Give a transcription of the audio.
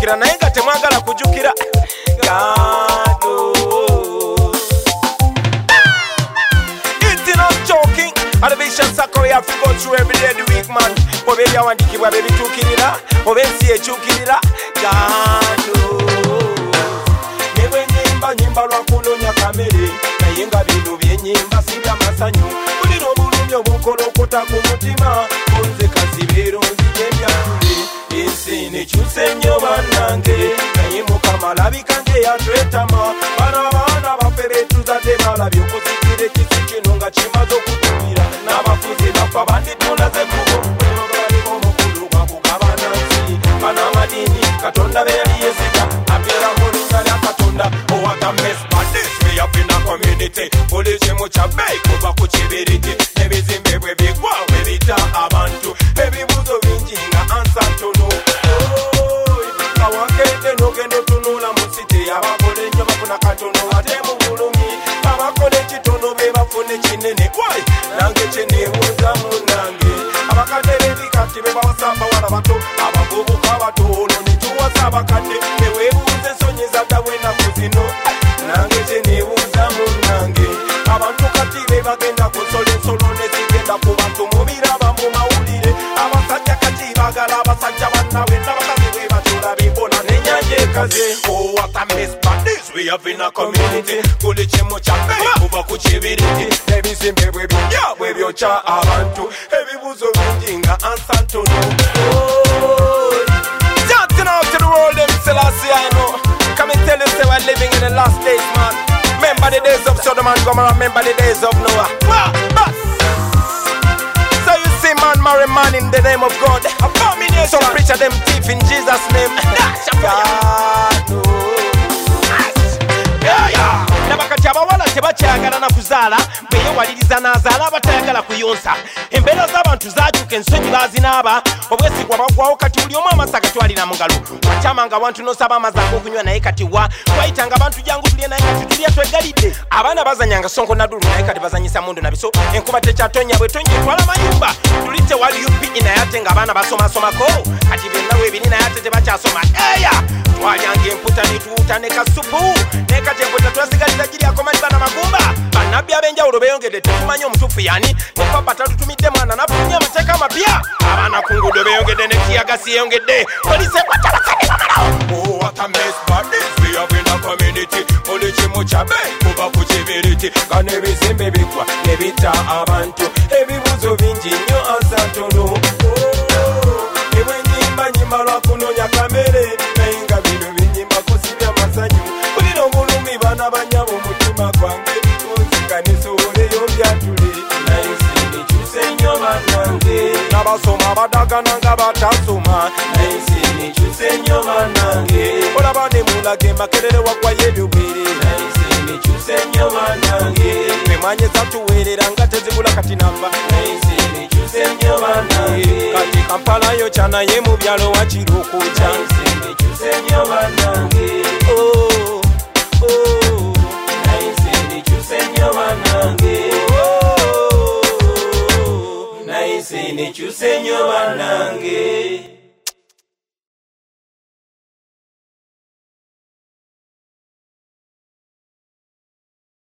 mujjukira naye nga temwagala kujjukira. God knows. It's not joking. And the vision circle we have to go through every day of the week, man. Oba ebyawandikibwa bebituukirira oba ensi ekyukirira. God knows. Ne bwe nyimba lwa kunonya kamere naye nga bino byenyimba si byamasanyu. Bulina obulumi obukolokota ku mutima bonze kazibeero nzija emyatule. Ensi nekyuse nnyo bannange naye Mukama alabika ng'eyatwetama. Bano abaana baffe betuzadde balabye okuzikira ekisi kino nga kimaze okutumira. N'abafuzi bafa banditunda z'ekkubo baliko omukulu gwa kugabana nsi. Bano amadini Katonda be yali yeesiga abeera mu linnya lya Katonda. What a mess, but this way up in a community. Buli kimu kya bbeeyi kuva ku kibiriti. Ebizimbe bwe bigwa bwe bita abantu. Ebibuuzo bingi nga ansa ntono. Kawakedde n'ogenda otunula mu siti. Abakola ennyo bafuna katono ate mu bulumi. Abakola ekitono be bafuna ekinene. Wai nange kye neebuuza munnange. Abakadde b'ebikati be bawasa abawala bato. Abavubuka batono ne tuwasa abakadde. Beweebuuza ensonyi zaddamu ennaku zino. Nange kye neebuuza munnange. Abantu kati be bagenda kusola ensolo ne zigenda ku bantu mubiraba mu mawulire. Abasajja kati baagala abasajja bannaabwe n'abakazi be batula bibona n'ennyanja ekaze. Oh, what a mess, but this we have in a community. Buli kimu kya bbeeyi kuva ku kibiriti. Ebizimbe bwe bijja bwe byokya abantu. Ebibuuzo bingi nga ansa ntono. Dancing out to the world, them Selassie, I know. Come and tell you, say we're living in the last days, man. Remember the days of Sodom and Gomorrah, remember the days of Noah. But so you see man marry man in the name of God. Abomination. Some preacher them thief in Jesus' name. God knows. Nabakati abawala tebakyagala na kuzaala beeyewaliriza n'azaala abatayagala kuyonsa. Embeera z'abantu zaakyuka ensonyi baazinaaba obwesigwa bagwawo kati buli omu amasa gatwalira mu ngalo. Wakyamanga abantu n'osaba amazzi ag'okunywa naye kati wa twayitanga abantu jangu tulye naye kati tulya twegalidde. Abaana bazanyanga sonko na ddulu naye kati bazanyisa mundu na biso. Enkuba tekyatonya bwe tonnya etwala mayumba. Tuli tewali UPE naye ate ng'abaana basomasomako kati byonna weebiri naye ate tebakyasoma. Eya twalyanga emputa ne tuwuta ne kasupu naye kati emputa twasigalira giri akomaliza na magumba. Bannabbi ab'enjawulo beeyongedde tetumanyi omutuufu yani ne papa talutumidde mwana n'afunye amateeka amapya. Abaana ku nguudo beeyongedde ne tiyagasi yeeyongedde. Polisi ekwata bakadde bamalawo. Oh, what a mess, but this we have in a community. Buli kimu kya bbeeyi kuva ku kibiriti. Nga n'ebizimbe bigwa ne bitta abantu. Ebibuuzo bingi nnyo ansa ntono. Ne bwe nyimba lwa kunonya kamere naye nga bino binyimbako si byamasanyu. Bulina obulumi baana banyabo omutima gwange onzika nesoboleyo byatule. Naye si nekyuse nnyo bannange. N'abasoma badagana nga batasoma. Naye si nekyuse nnyo bannange. Olaba ne mulaga emakerere waggwayo ebyobwere. Naye si nekyuse nnyo bannange. Emanyeza tuweerera nga tezigula kati nava. Naye si nekyuse nnyo bannange. Kati Kampala yo kyanaye mu byalo wakirukuja. Naye si nekyuse nnyo bannange. Oh, oh. Naye si nekyuse nnyo bannange. Oh, naye si nekyuse nnyo bannange.